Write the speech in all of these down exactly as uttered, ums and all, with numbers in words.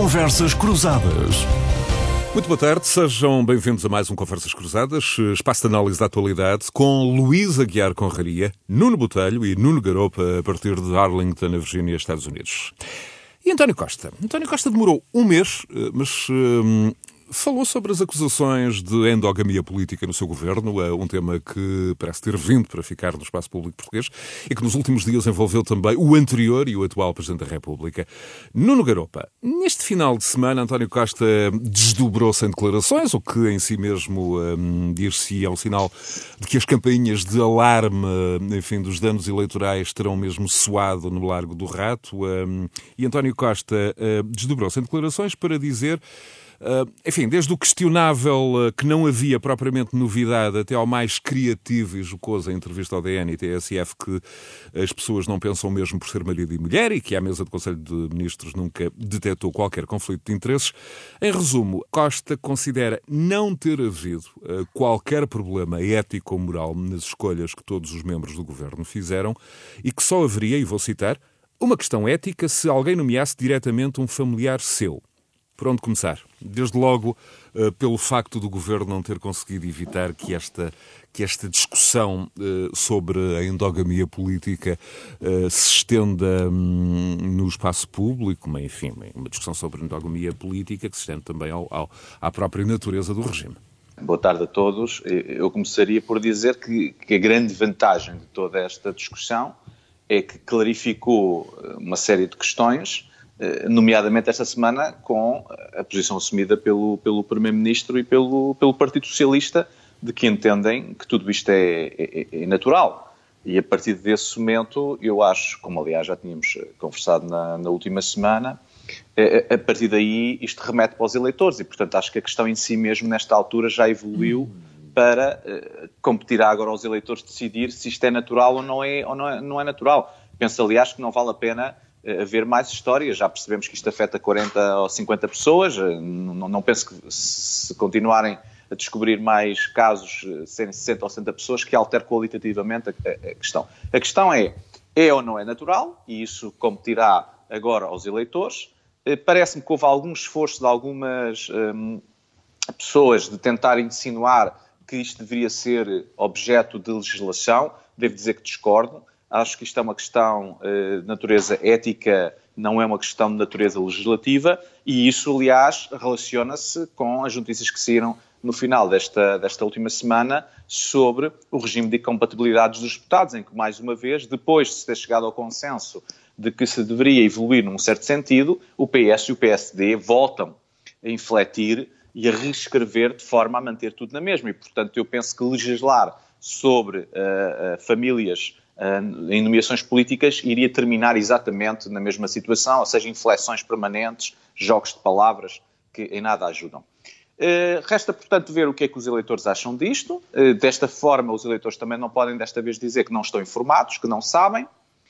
Conversas Cruzadas. Muito boa tarde, sejam bem-vindos a mais um Conversas Cruzadas, espaço de análise da atualidade, com Luís Aguiar Conraria, Nuno Botelho e Nuno Garopa, a partir de Arlington, na Virgínia, Estados Unidos. E António Costa? António Costa demorou um mês, mas hum, falou sobre as acusações de endogamia política no seu governo, um tema que parece ter vindo para ficar no espaço público português e que nos últimos dias envolveu também o anterior e o atual Presidente da República. Nuno Garopa, neste final de semana, António Costa desdobrou-se em declarações, o que em si mesmo hum, dir-se é um sinal de que as campainhas de alarme, enfim, dos danos eleitorais terão mesmo soado no Largo do Rato. Hum, e António Costa hum, desdobrou-se em declarações para dizer... Uh, enfim, desde o questionável uh, que não havia propriamente novidade até ao mais criativo e jocoso em entrevista ao D N e T S F que as pessoas não pensam mesmo por ser marido e mulher e que à mesa do Conselho de Ministros nunca detectou qualquer conflito de interesses. Em resumo, Costa considera não ter havido uh, qualquer problema ético ou moral nas escolhas que todos os membros do governo fizeram e que só haveria, e vou citar, uma questão ética se alguém nomeasse diretamente um familiar seu. Por onde começar? Desde logo, uh, pelo facto do Governo não ter conseguido evitar que esta, que esta discussão uh, sobre a endogamia política uh, se estenda um, no espaço público, mas, enfim, uma discussão sobre a endogamia política que se estende também ao, ao, à própria natureza do regime. Boa tarde a todos. Eu começaria por dizer que, que a grande vantagem de toda esta discussão é que clarificou uma série de questões, nomeadamente esta semana com a posição assumida pelo, pelo Primeiro-Ministro e pelo, pelo Partido Socialista, de que entendem que tudo isto é, é, é natural. E a partir desse momento, eu acho, como aliás já tínhamos conversado na, na última semana, a, a partir daí isto remete para os eleitores e, portanto, acho que a questão em si mesmo, nesta altura, já evoluiu para uh, competirá agora aos eleitores decidir se isto é natural ou não é, ou não é, não é natural. Penso, aliás, que não vale a pena haver mais histórias. Já percebemos que isto afeta quarenta ou cinquenta pessoas. Não, não penso que se continuarem a descobrir mais casos, serem sessenta ou setenta pessoas, que altere qualitativamente a, a, a questão. A questão é, é ou não é natural? E isso competirá agora aos eleitores. Parece-me que houve algum esforço de algumas hum, pessoas de tentar insinuar que isto deveria ser objeto de legislação. Devo dizer que discordo. Acho que isto é uma questão uh, de natureza ética, não é uma questão de natureza legislativa, e isso, aliás, relaciona-se com as notícias que saíram no final desta, desta última semana sobre o regime de incompatibilidades dos deputados, em que, mais uma vez, depois de se ter chegado ao consenso de que se deveria evoluir num certo sentido, o P S e o P S D voltam a infletir e a reescrever de forma a manter tudo na mesma. E, portanto, eu penso que legislar sobre uh, uh, famílias em nomeações políticas iria terminar exatamente na mesma situação, ou seja, inflexões permanentes, jogos de palavras que em nada ajudam. Uh, resta, portanto, ver o que é que os eleitores acham disto. Uh, desta forma, os eleitores também não podem desta vez dizer que não estão informados, que não sabem.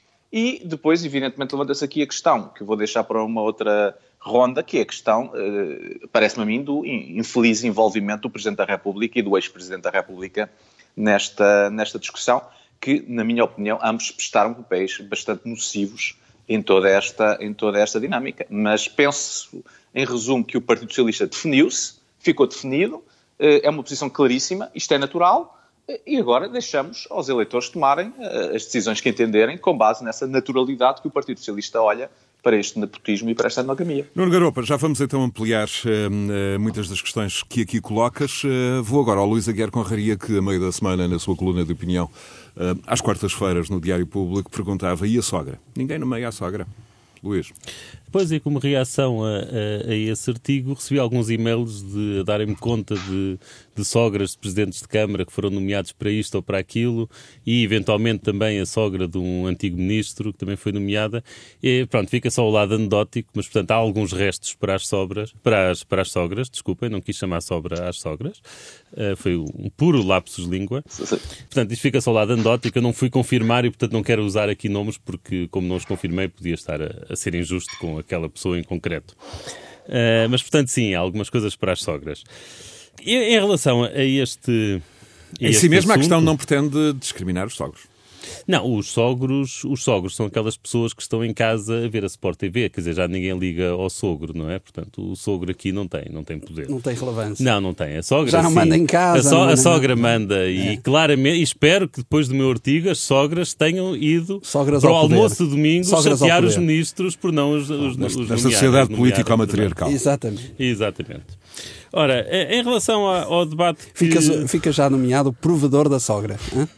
E depois, evidentemente, levanta-se aqui a questão, que eu vou deixar para uma outra ronda, que é a questão, uh, parece-me a mim, do infeliz envolvimento do Presidente da República e do ex-Presidente da República nesta, nesta discussão, que, na minha opinião, ambos prestaram papéis bastante nocivos em toda esta, em toda esta dinâmica. Mas penso, em resumo, que o Partido Socialista definiu-se, ficou definido, é uma posição claríssima, isto é natural, e agora deixamos aos eleitores tomarem as decisões que entenderem com base nessa naturalidade que o Partido Socialista olha para este nepotismo e para esta endogamia. Nuno Garopa, já vamos então ampliar uh, muitas das questões que aqui colocas. Uh, vou agora ao Luís Aguiar Conraria, que a meio da semana, na sua coluna de opinião, uh, às quartas-feiras, no Diário Público, perguntava: e a sogra? Ninguém nomeia a sogra. Luís. Pois, e como reação a, a, a esse artigo, recebi alguns e-mails de darem-me conta de, de sogras de presidentes de Câmara que foram nomeados para isto ou para aquilo, e eventualmente também a sogra de um antigo ministro que também foi nomeada. E pronto, fica só o lado anedótico, mas portanto há alguns restos para as sobras, para as, para as sogras, desculpem, não quis chamar sobra às sogras, uh, foi um puro lapsus língua. Portanto, isto fica só o lado anedótico, eu não fui confirmar e portanto não quero usar aqui nomes porque, como não os confirmei, podia estar a, a ser injusto com aquela pessoa em concreto. Uh, mas, portanto, sim, há algumas coisas para as sogras. E, em relação a este... A em este si mesmo, assunto, a questão não pretende discriminar os sogros. Não, os sogros, os sogros são aquelas pessoas que estão em casa a ver a Sport T V, quer dizer, já ninguém liga ao sogro, não é? Portanto, o sogro aqui não tem, não tem poder. Não tem relevância. Não, não tem. A sogra, já não sim. manda em casa. A, so, manda a sogra nada. manda e É. claramente, e espero que depois do meu artigo as sogras tenham ido Sogras para o ao poder. almoço de domingo Sogras chatear ao os poder. ministros por não os, os, Nesta, os nesta nomear, sociedade os política nomearem matriarcal. Exatamente. Exatamente. Ora, em relação ao, ao debate que... Fica, fica já nomeado provedor da sogra.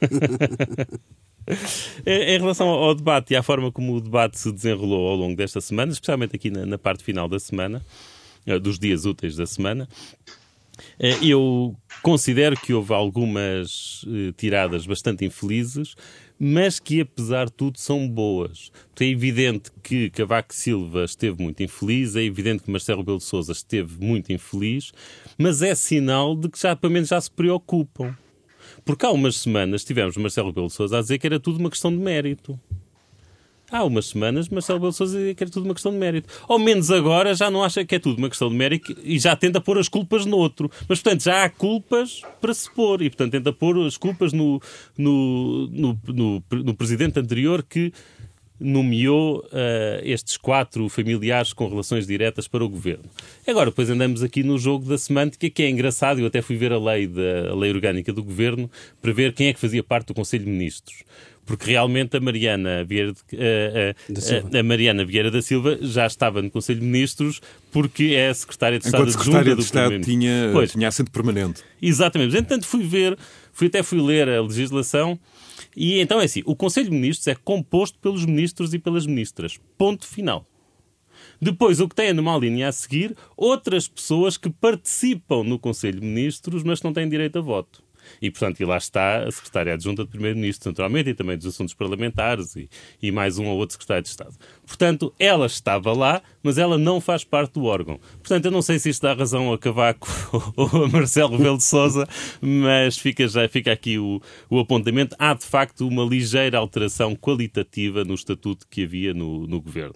Em relação ao debate e à forma como o debate se desenrolou ao longo desta semana, especialmente aqui na, na parte final da semana, dos dias úteis da semana, eu considero que houve algumas tiradas bastante infelizes, mas que, apesar de tudo, são boas. Porque é evidente que Cavaco Silva esteve muito infeliz, é evidente que Marcelo Rebelo de Sousa esteve muito infeliz, mas é sinal de que já, pelo menos, já se preocupam. Porque há umas semanas tivemos Marcelo Rebelo de Sousa a dizer que era tudo uma questão de mérito. Há umas semanas Marcelo Rebelo de Sousa dizia que era tudo uma questão de mérito. Ao menos agora já não acha que é tudo uma questão de mérito e já tenta pôr as culpas no outro. Mas, portanto, já há culpas para se pôr. E, portanto, tenta pôr as culpas no, no, no, no, no presidente anterior que nomeou uh, estes quatro familiares com relações diretas para o governo. Agora, depois andamos aqui no jogo da semântica, que é engraçado. Eu até fui ver a lei, da, a lei orgânica do governo para ver quem é que fazia parte do Conselho de Ministros. Porque realmente a Mariana Vieira, de, uh, uh, a Mariana Vieira da Silva já estava no Conselho de Ministros porque é a Secretária de Estado Enquanto Secretária de Estado tinha, pois, tinha assento permanente. Exatamente. Entretanto, fui ver, fui, até fui ler a legislação e então é assim, o Conselho de Ministros é composto pelos ministros e pelas ministras. Ponto final. Depois, o que tem numa linha a seguir, outras pessoas que participam no Conselho de Ministros, mas que não têm direito a voto. E, portanto, e lá está a Secretária Adjunta de Primeiro-Ministro, naturalmente, e também dos Assuntos Parlamentares e, e mais um ou outro Secretário de Estado. Portanto, ela estava lá, mas ela não faz parte do órgão. Portanto, eu não sei se isto dá razão a Cavaco ou a Marcelo Rebelo de Sousa, mas fica, já, fica aqui o, o apontamento. Há, de facto, uma ligeira alteração qualitativa no estatuto que havia no, no governo.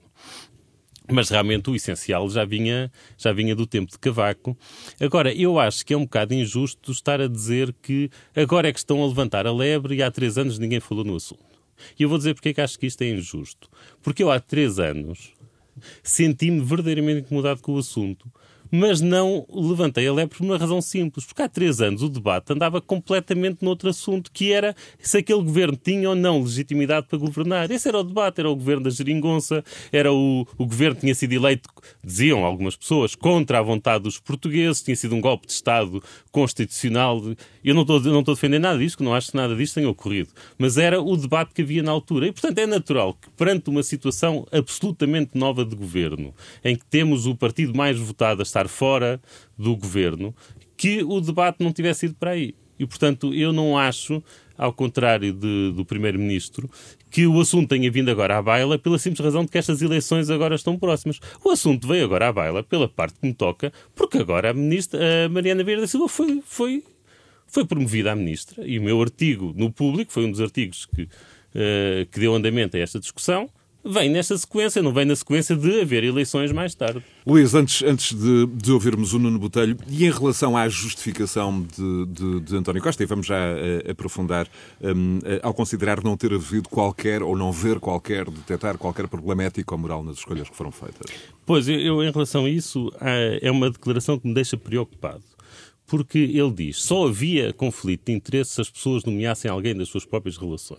Mas realmente o essencial já vinha, já vinha do tempo de Cavaco. Agora, eu acho que é um bocado injusto estar a dizer que agora é que estão a levantar a lebre e há três anos ninguém falou no assunto. E eu vou dizer porque é que acho que isto é injusto. Porque eu há três anos senti-me verdadeiramente incomodado com o assunto, mas não levantei a lebre por uma razão simples. Porque há três anos o debate andava completamente noutro assunto, que era se aquele governo tinha ou não legitimidade para governar. Esse era o debate, era o governo da geringonça, era o, o governo que tinha sido eleito, diziam algumas pessoas, contra a vontade dos portugueses, tinha sido um golpe de Estado constitucional. Eu não estou, não estou a defender nada disto, não acho que nada disto tenha ocorrido. Mas era o debate que havia na altura. E, portanto, é natural que, perante uma situação absolutamente nova de governo, em que temos o partido mais votado a estar fora do governo, que o debate não tivesse ido para aí. E, portanto, eu não acho, ao contrário de, do Primeiro-Ministro, que o assunto tenha vindo agora à baila pela simples razão de que estas eleições agora estão próximas. O assunto veio agora à baila pela parte que me toca, porque agora a, ministra, a Mariana Vieira da Silva foi, foi, foi promovida a ministra e o meu artigo no Público, foi um dos artigos que, uh, que deu andamento a esta discussão, vem nesta sequência, não vem na sequência de haver eleições mais tarde. Luís, antes, antes de, de ouvirmos o Nuno Botelho, e em relação à justificação de, de, de António Costa, e vamos já uh, aprofundar, um, uh, ao considerar não ter havido qualquer, ou não ver qualquer, detectar qualquer problema ético ou moral nas escolhas que foram feitas. Pois, eu, eu em relação a isso, uh, é uma declaração que me deixa preocupado. Porque ele diz, só havia conflito de interesse se as pessoas nomeassem alguém das suas próprias relações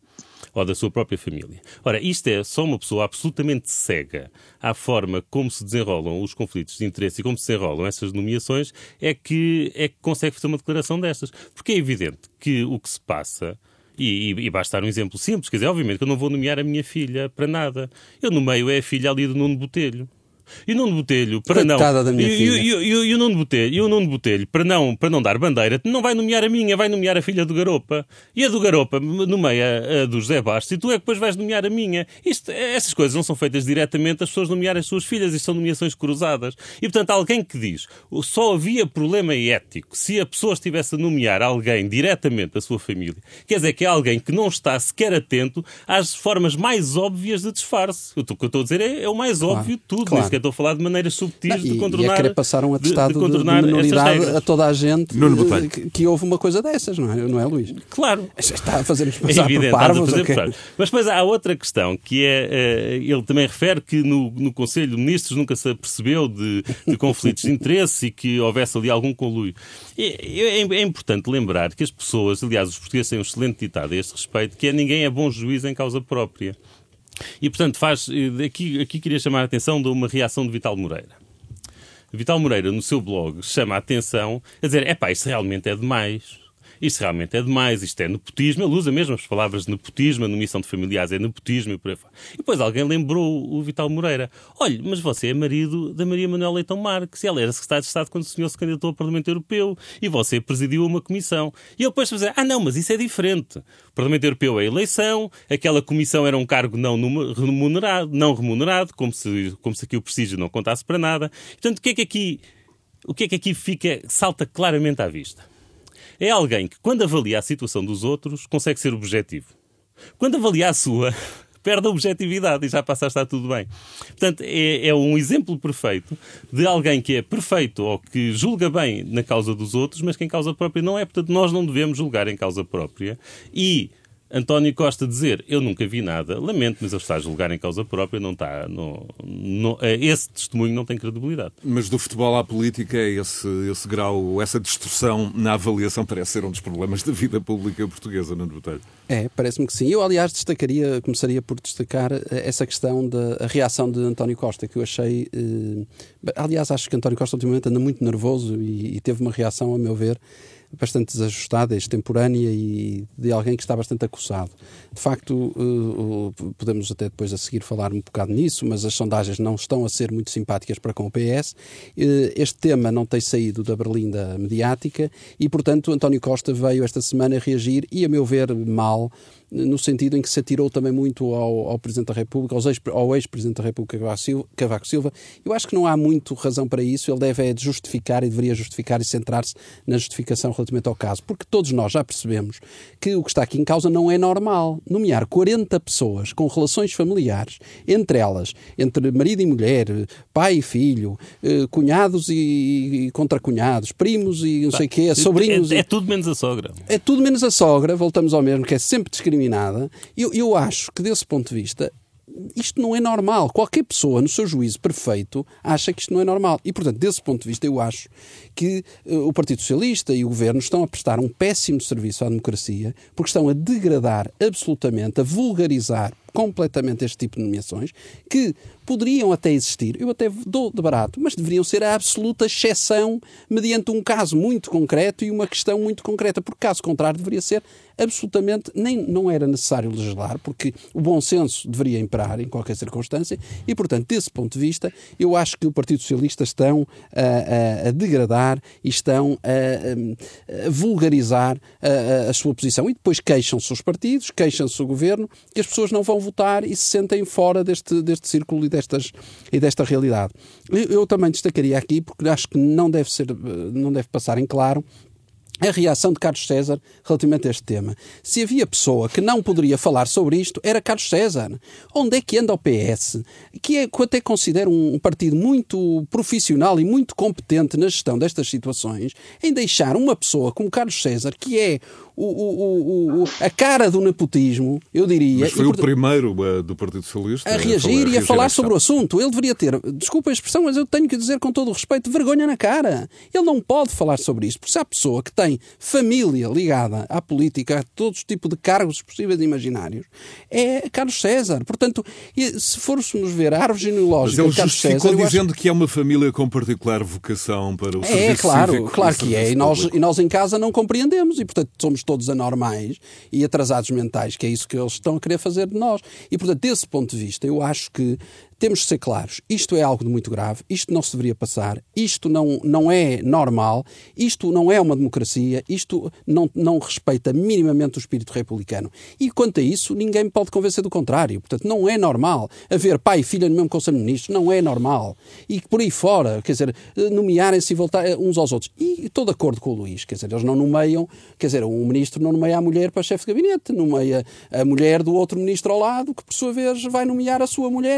ou da sua própria família. Ora, isto é só uma pessoa absolutamente cega à forma como se desenrolam os conflitos de interesse e como se desenrolam essas nomeações, é que, é que consegue fazer uma declaração destas. Porque é evidente que o que se passa, e, e, e basta dar um exemplo simples, quer dizer, obviamente que eu não vou nomear a minha filha para nada. Eu nomeio é a filha ali do Nuno Botelho. E o Nuno Botelho, para não... da minha e, filha. E, e, e o Nuno Botelho, e o Nuno Botelho para, não, para não dar bandeira, não vai nomear a minha, vai nomear a filha do Garopa. E a do Garopa nomeia a do José Bastos e tu é que depois vais nomear a minha. Isto, essas coisas não são feitas diretamente, as pessoas nomearem as suas filhas, isto são nomeações cruzadas. E, portanto, alguém que diz só havia problema ético se a pessoa estivesse a nomear alguém diretamente da sua família, quer dizer que é alguém que não está sequer atento às formas mais óbvias de disfarce. O que eu estou a dizer é, é o mais claro, óbvio de tudo. Claro. sequer estou a falar de maneiras subtis não, de e, contornar... E a querer passar um atestado de, de, de de minoridade a toda a gente que, que houve uma coisa dessas, não é, não é Luís? Claro. Está a fazer-nos passar é evidente, por parvos. fazer Okay. por parvos. Mas depois há outra questão, que é, ele também refere que no, no Conselho de Ministros nunca se apercebeu de, de conflitos de interesse e que houvesse ali algum conluio. É, é, é importante lembrar que as pessoas, aliás, os portugueses têm um excelente ditado a este respeito, que é ninguém é bom juiz em causa própria. E, portanto, faz, aqui, aqui queria chamar a atenção de uma reação de Vital Moreira. Vital Moreira, no seu blog, chama a atenção a dizer, epá, isto realmente é demais. Isto realmente é demais, isto é nepotismo. Ele usa mesmo as palavras de nepotismo, a nomeação de familiares é nepotismo e por aí fora. E depois alguém lembrou o Vital Moreira. Olha, mas você é marido da Maria Manuela Leitão Marques e ela era secretária de Estado quando o senhor se candidatou ao Parlamento Europeu e você presidiu uma comissão. E ele depois dizer, ah não, mas isso é diferente. O Parlamento Europeu é a eleição, aquela comissão era um cargo não remunerado, não remunerado, como se, como se aqui o prestígio não contasse para nada. Portanto, o que é que aqui, o que é que aqui fica, salta claramente à vista? É alguém que, quando avalia a situação dos outros, consegue ser objetivo. Quando avalia a sua, perde a objetividade e já passa a estar tudo bem. Portanto, é, é um exemplo perfeito de alguém que é perfeito ou que julga bem na causa dos outros, mas que em causa própria não é. Portanto, nós não devemos julgar em causa própria. E António Costa dizer, eu nunca vi nada, lamento, mas ele está a julgar em causa própria, não está, não, não, esse testemunho não tem credibilidade. Mas do futebol à política, esse, esse grau, essa distorção na avaliação parece ser um dos problemas da vida pública portuguesa, Nuno Botelho. É, parece-me que sim. Eu, aliás, destacaria, começaria por destacar essa questão da reação de António Costa, que eu achei... Eh, aliás, acho que António Costa ultimamente anda muito nervoso e, e teve uma reação, a meu ver, bastante desajustada, extemporânea e de alguém que está bastante acossado. De facto, uh, uh, podemos até depois a seguir falar um bocado nisso, mas as sondagens não estão a ser muito simpáticas para com o P S. Uh, este tema não tem saído da berlinda mediática e, portanto, António Costa veio esta semana reagir e, a meu ver, mal, no sentido em que se atirou também muito ao, ao Presidente da República, aos ex, ao ex-Presidente da República, Cavaco Silva, Cavaco Silva. Eu acho que não há muito razão para isso. Ele deve é justificar e deveria justificar e centrar-se na justificação relativamente ao caso, porque todos nós já percebemos que o que está aqui em causa não é normal. Nomear quarenta pessoas com relações familiares, entre elas, entre marido e mulher, pai e filho, cunhados e contracunhados, primos e não sei o quê, sobrinhos... É, é, e... é tudo menos a sogra. É tudo menos a sogra, voltamos ao mesmo, que é sempre discriminada. Eu, eu acho que, desse ponto de vista, isto não é normal. Qualquer pessoa, no seu juízo perfeito, acha que isto não é normal. E, portanto, desse ponto de vista, eu acho que uh, o Partido Socialista e o Governo estão a prestar um péssimo serviço à democracia, porque estão a degradar absolutamente, a vulgarizar completamente este tipo de nomeações, que poderiam até existir, eu até dou de barato, mas deveriam ser a absoluta exceção mediante um caso muito concreto e uma questão muito concreta, porque caso contrário deveria ser absolutamente, nem não era necessário legislar, porque o bom senso deveria imperar em qualquer circunstância e, portanto, desse ponto de vista, eu acho que o Partido Socialista estão a, a, a degradar e estão a, a vulgarizar a, a, a sua posição e depois queixam-se os partidos, queixam-se o Governo, que as pessoas não vão votar e se sentem fora deste, deste círculo e, destas, e desta realidade. Eu, eu também destacaria aqui, porque acho que não deve ser, não deve passar em claro a reação de Carlos César relativamente a este tema. Se havia pessoa que não poderia falar sobre isto, era Carlos César. Onde é que anda o P S? Que, é, que eu até considero um partido muito profissional e muito competente na gestão destas situações, em deixar uma pessoa como Carlos César, que é o, o, o, o, a cara do nepotismo, eu diria... Mas foi e, o primeiro uh, do Partido Socialista a reagir a falar, e a falar sobre o assunto. Ele deveria ter, desculpa a expressão, mas eu tenho que dizer com todo o respeito, vergonha na cara. Ele não pode falar sobre isto, porque se há pessoa que tem família ligada à política, a todos os tipos de cargos possíveis e imaginários, é Carlos César. Portanto, se fôssemos ver a árvore genealógica de Carlos César... Mas ele justificou dizendo acho... que é uma família com particular vocação para o é, serviço claro, cívico. Claro que é. E nós, e nós em casa não compreendemos. E, portanto, somos todos anormais e atrasados mentais, que é isso que eles estão a querer fazer de nós. E, portanto, desse ponto de vista, eu acho que temos de ser claros. Isto é algo de muito grave. Isto não se deveria passar. Isto não, não é normal. Isto não é uma democracia. Isto não, não respeita minimamente o espírito republicano. E, quanto a isso, ninguém me pode convencer do contrário. Portanto, não é normal haver pai e filha no mesmo Conselho de Ministros. Não é normal. E por aí fora, quer dizer, nomearem-se e voltar uns aos outros. E estou de acordo com o Luís. Quer dizer, eles não nomeiam, quer dizer, um ministro não nomeia a mulher para chefe de gabinete. Nomeia a mulher do outro ministro ao lado, que, por sua vez, vai nomear a sua mulher e, e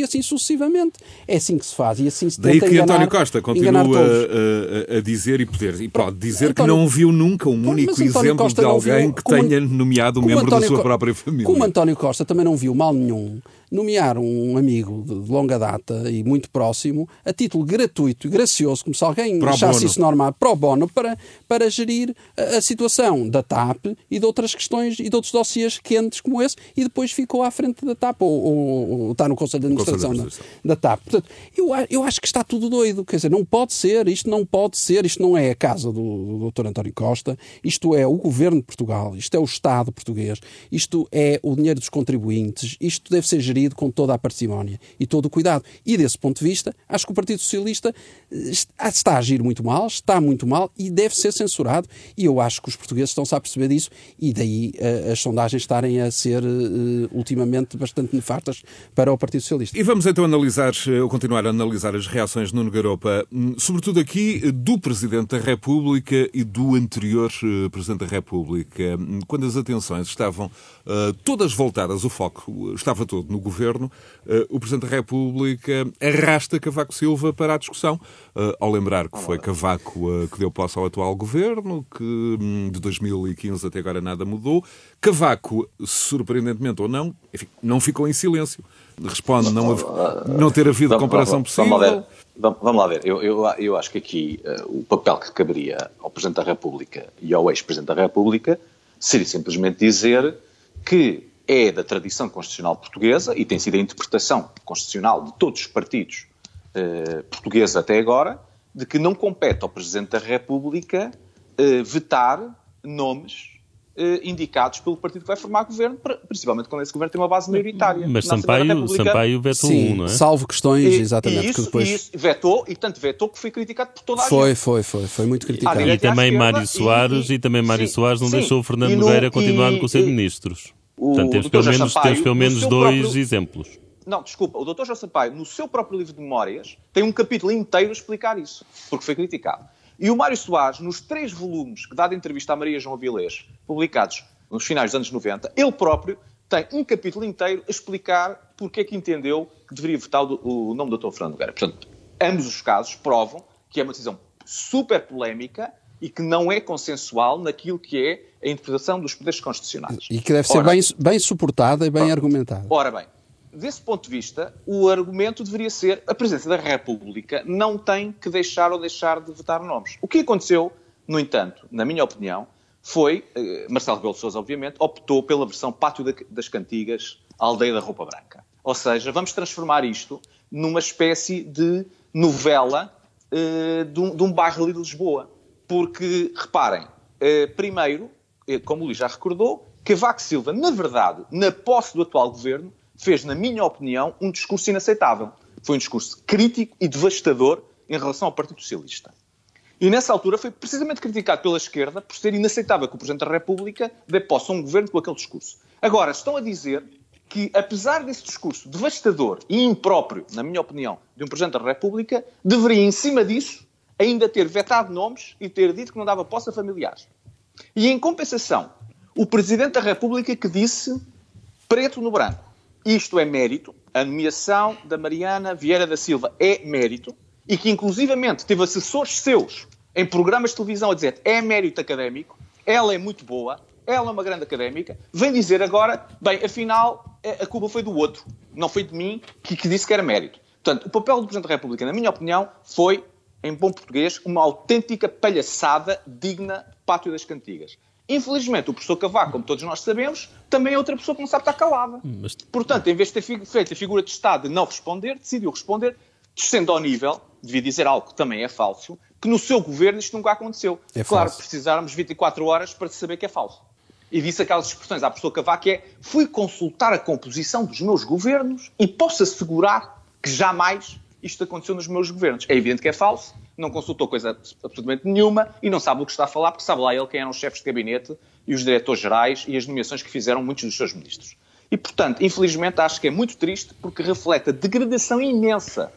assim sucessivamente. É assim que se faz e assim se Daí tenta que enganar, António Costa continua a, a, a dizer e poder, e pode dizer António, que não viu nunca um único exemplo Costa de alguém viu, que como, tenha nomeado um membro António, da sua própria família. Como António Costa também não viu mal nenhum nomear um amigo de longa data e muito próximo, a título gratuito e gracioso, como se alguém pro achasse bono. isso normal, pro bono, para, para gerir a, a situação da T A P e de outras questões e de outros dossiês quentes como esse, e depois ficou à frente da T A P, ou, ou, ou está no Conselho de Administração, Conselho de Administração. Da, da T A P. Portanto, eu, eu acho que está tudo doido, quer dizer, não pode ser, isto não pode ser, isto não é a casa do, do doutor António Costa, isto é o Governo de Portugal, isto é o Estado português, isto é o dinheiro dos contribuintes, isto deve ser gerido com toda a parcimónia e todo o cuidado. E desse ponto de vista, acho que o Partido Socialista está a agir muito mal, está muito mal e deve ser censurado, e eu acho que os portugueses estão-se a perceber disso, e daí uh, as sondagens estarem a ser uh, ultimamente bastante nefastas para o Partido Socialista. E vamos então analisar, ou continuar a analisar as reações de Nuno Garopa, sobretudo aqui do Presidente da República e do anterior uh, Presidente da República. Quando as atenções estavam uh, todas voltadas, o foco estava todo no Governo, uh, o Presidente da República arrasta Cavaco Silva para a discussão, uh, ao lembrar que foi Cavaco uh, que deu posse ao atual Governo, que um, de dois mil e quinze até agora nada mudou. Cavaco, surpreendentemente ou não, enfim, não ficou em silêncio. Responde não, não ter havido vamos, comparação vamos, possível. Vamos lá ver. Vamos lá ver. Eu, eu, eu acho que aqui uh, o papel que caberia ao Presidente da República e ao ex-Presidente da República seria simplesmente dizer que é da tradição constitucional portuguesa, e tem sido a interpretação constitucional de todos os partidos uh, portugueses até agora, de que não compete ao Presidente da República uh, vetar nomes Uh, indicados pelo partido que vai formar governo, principalmente quando esse governo tem uma base maioritária. Mas Sampaio, Sampaio vetou Sim, um, não é? Salvo questões, e, exatamente. E isso, que depois... e isso vetou, e tanto vetou que foi criticado por toda a foi, gente. Foi, foi, foi muito criticado. E, e também esquerda, Mário Soares, e, e, e também Mário sim, Soares não sim, deixou o Fernando no, Nogueira continuar no Conselho de Ministros. O, Portanto, temos pelo menos, Sampaio, temos pelo menos dois próprio... exemplos. Não, desculpa, o doutor João Sampaio, no seu próprio livro de memórias, tem um capítulo inteiro a explicar isso, porque foi criticado. E o Mário Soares, nos três volumes que dá de entrevista à Maria João Avilés, publicados nos finais dos anos noventa, ele próprio tem um capítulo inteiro a explicar porque é que entendeu que deveria votar o, o nome do doutor Fernando Nogueira. Portanto, ambos os casos provam que é uma decisão super polémica e que não é consensual naquilo que é a interpretação dos poderes constitucionais. E que deve ser ora, bem, bem suportada e bem ora, argumentada. Ora bem, desse ponto de vista, o argumento deveria ser a Presidência da República não tem que deixar ou deixar de votar nomes. O que aconteceu, no entanto, na minha opinião, foi, eh, Marcelo Rebelo de Sousa, obviamente, optou pela versão Pátio das Cantigas, a Aldeia da Roupa Branca. Ou seja, vamos transformar isto numa espécie de novela eh, de, um, de um bairro ali de Lisboa. Porque, reparem, eh, primeiro, eh, como o Luís já recordou, Cavaco Silva, na verdade, na posse do atual governo, fez, na minha opinião, um discurso inaceitável. Foi um discurso crítico e devastador em relação ao Partido Socialista. E nessa altura foi precisamente criticado pela esquerda por ser inaceitável que o Presidente da República dê posse a um governo com aquele discurso. Agora, estão a dizer que, apesar desse discurso devastador e impróprio, na minha opinião, de um Presidente da República, deveria, em cima disso, ainda ter vetado nomes e ter dito que não dava posse a familiares. E, em compensação, o Presidente da República que disse preto no branco. Isto é mérito. A nomeação da Mariana Vieira da Silva é mérito. E que, inclusivamente, teve assessores seus em programas de televisão a dizer é mérito académico, ela é muito boa, ela é uma grande académica, vem dizer agora, bem, afinal, a culpa foi do outro, não foi de mim, que, que disse que era mérito. Portanto, o papel do Presidente da República, na minha opinião, foi, em bom português, uma autêntica palhaçada digna de Pátio das Cantigas. Infelizmente, o professor Cavaco, como todos nós sabemos, também é outra pessoa que não sabe estar calada. Mas... Portanto, em vez de ter feito a figura de Estado de não responder, decidiu responder, descendo ao nível, devia dizer algo que também é falso, que no seu governo isto nunca aconteceu. É claro, falso. Precisáramos de vinte e quatro horas para saber que é falso. E disse aquelas expressões à professora Cavaco que é fui consultar a composição dos meus governos e posso assegurar que jamais isto aconteceu nos meus governos. É evidente que é falso, não consultou coisa absolutamente nenhuma e não sabe o que está a falar, porque sabe lá ele quem eram os chefes de gabinete e os diretores-gerais e as nomeações que fizeram muitos dos seus ministros. E, portanto, infelizmente, acho que é muito triste porque reflete a degradação imensa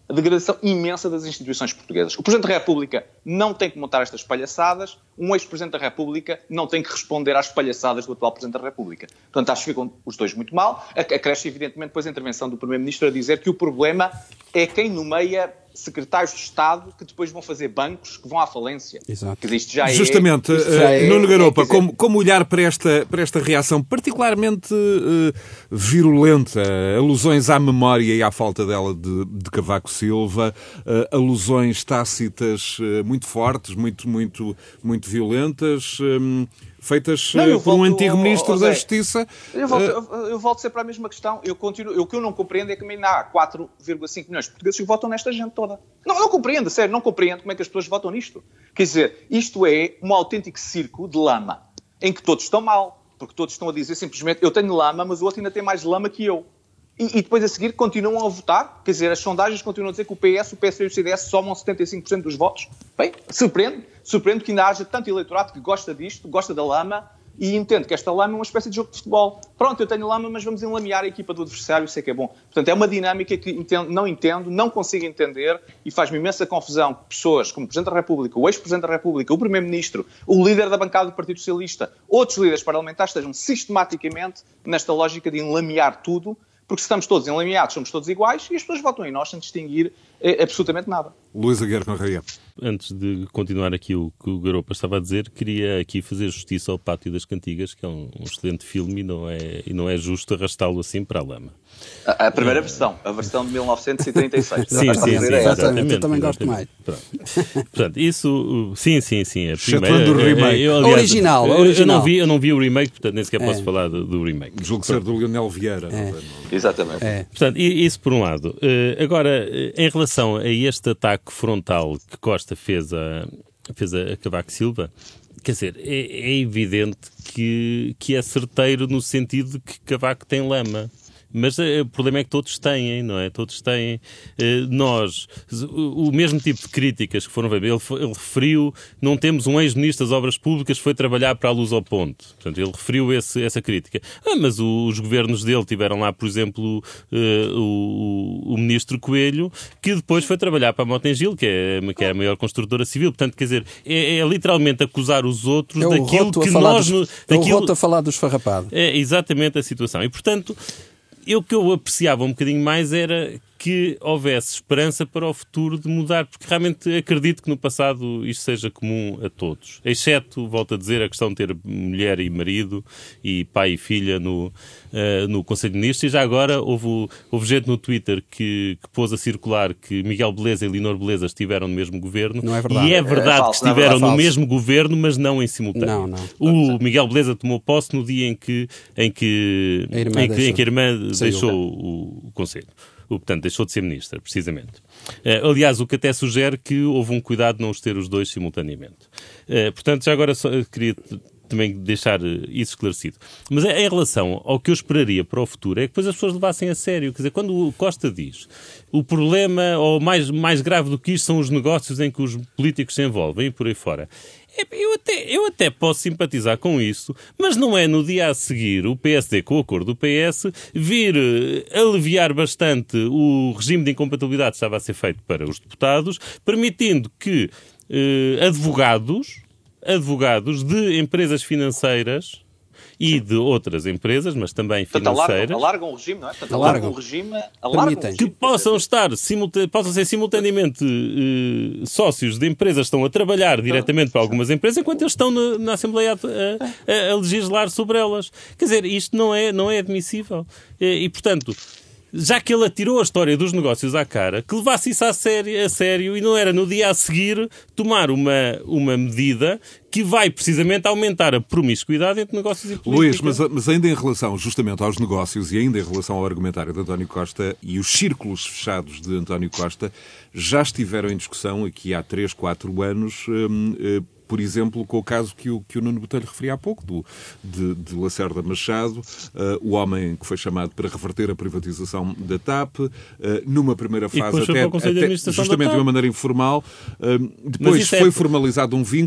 a degradação imensa das instituições portuguesas. O Presidente da República não tem que montar estas palhaçadas, um ex-Presidente da República não tem que responder às palhaçadas do atual Presidente da República. Portanto, acho que ficam os dois muito mal. Acresce, evidentemente, depois a intervenção do Primeiro-Ministro a dizer que o problema é quem nomeia secretários de Estado que depois vão fazer bancos que vão à falência. Exato. Que isto já Justamente, é, já uh, é, Nuno Garopa, é, dizer... como, como olhar para esta, para esta reação particularmente uh, virulenta, alusões à memória e à falta dela de, de Cavaco Silva, uh, alusões tácitas uh, muito fortes, muito, muito, muito violentas, um, feitas não, uh, por um volto, antigo oh, Ministro oh, da Zé, Justiça. Eu volto, uh, eu, eu volto sempre à mesma questão. Eu continuo, o que eu não compreendo é que ainda há quatro vírgula cinco milhões de portugueses que votam nesta gente toda. Não, não compreendo, sério, não compreendo como é que as pessoas votam nisto. Quer dizer, isto é um autêntico circo de lama, em que todos estão mal, porque todos estão a dizer simplesmente eu tenho lama, mas o outro ainda tem mais lama que eu. E, e depois a seguir continuam a votar, quer dizer, as sondagens continuam a dizer que o P S, o P S e o C D S somam setenta e cinco por cento dos votos. Bem, surpreende, surpreende que ainda haja tanto eleitorado que gosta disto, gosta da lama, e entendo que esta lama é uma espécie de jogo de futebol. Pronto, eu tenho lama, mas vamos enlamear a equipa do adversário, sei que é bom. Portanto, é uma dinâmica que entendo, não entendo, não consigo entender e faz-me imensa confusão que pessoas como o Presidente da República, o ex-Presidente da República, o Primeiro-Ministro, o líder da bancada do Partido Socialista, outros líderes parlamentares estejam sistematicamente nesta lógica de enlamear tudo, porque se estamos todos enlameados, somos todos iguais e as pessoas votam em nós sem distinguir eh, absolutamente nada. Luís Aguiar Conraria. Antes de continuar aqui o que o Garopa estava a dizer, queria aqui fazer justiça ao Pátio das Cantigas, que é um, um excelente filme e não é, e não é justo arrastá-lo assim para a lama. A, a primeira versão, a versão de mil novecentos e trinta e seis. Sim, sim, sim, exatamente. exatamente. Eu também gosto mais. Pronto. Portanto, isso, sim, sim, sim. A Excetuando o remake. Eu, aliás, original, eu, original. Eu não, vi, eu não vi o remake, portanto nem sequer posso É. falar do, do remake. Julgo ser do Leonel Vieira. É. Não, Exatamente. É. Portanto, isso por um lado. Agora, em relação a este ataque frontal que Costa fez a, fez a Cavaco Silva, quer dizer, é, é evidente que, que é certeiro no sentido de que Cavaco tem lama. Mas uh, o problema é que todos têm, não é? Todos têm. Uh, nós, o, o mesmo tipo de críticas que foram ver, ele, ele referiu, não temos um ex-ministro das Obras Públicas que foi trabalhar para a Luz ao Ponte. Portanto, ele referiu esse, essa crítica. Ah, mas o, os governos dele tiveram lá, por exemplo, uh, o, o ministro Coelho, que depois foi trabalhar para a Motengil, que é, que é a maior construtora civil. Portanto, quer dizer, é, é literalmente acusar os outros É o daquilo roto a que falar nós... dos, daquilo, é o roto a falar dos farrapados. É exatamente a situação. E, portanto... Eu que eu apreciava um bocadinho mais era que houvesse esperança para o futuro de mudar, porque realmente acredito que no passado isto seja comum a todos. Exceto, volto a dizer, a questão de ter mulher e marido e pai e filha no, uh, no Conselho de Ministros. E já agora houve, houve gente no Twitter que, que pôs a circular que Miguel Beleza e Leonor Beleza estiveram no mesmo governo. Não é verdade. E é verdade É falso, que estiveram não é verdade, no falso. mesmo governo, mas não em simultâneo. Não, não. O Miguel Beleza tomou posse no dia em que, em que, A irmã em que, em que a irmã Saiu. deixou o, o Conselho. O, portanto, deixou de ser ministra, precisamente. Uh, aliás, o que até sugere que houve um cuidado de não os ter os dois simultaneamente. Uh, portanto, já agora só, uh, queria também deixar uh, isso esclarecido. Mas em relação ao que eu esperaria para o futuro, é que depois as pessoas levassem a sério. Quer dizer, quando o Costa diz o problema, ou mais, mais grave do que isto, são os negócios em que os políticos se envolvem e por aí fora. Eu até, eu até posso simpatizar com isso, mas não é no dia a seguir o P S D, com o acordo do P S, vir aliviar bastante o regime de incompatibilidade que estava a ser feito para os deputados, permitindo que eh, advogados, advogados de empresas financeiras e de outras empresas, mas também Portanto, financeiras, alargam, alargam o regime, não é? Portanto, Alargam. alargam o regime, alargam Permitem. o regime. que possam estar simulta- possam ser simultaneamente eh, sócios de empresas que estão a trabalhar diretamente para algumas empresas enquanto eles estão na, na Assembleia a, a- a legislar sobre elas. Quer dizer, isto não é, não é admissível. E, e, portanto, já que ele atirou a história dos negócios à cara, que levasse isso a sério, a sério e não era no dia a seguir tomar uma, uma medida que vai precisamente aumentar a promiscuidade entre negócios e política. Luís, mas, mas ainda em relação justamente aos negócios e ainda em relação ao argumentário de António Costa e os círculos fechados de António Costa, já estiveram em discussão aqui há três, quatro anos, hum, hum, por exemplo, com o caso que o, que o Nuno Botelho referia há pouco, do, de, de Lacerda Machado, uh, o homem que foi chamado para reverter a privatização da TAP, uh, numa primeira fase depois foi até, para o Conselho de até Administração justamente da de uma TAP. maneira informal, uh, depois isso é- foi formalizado um vínculo.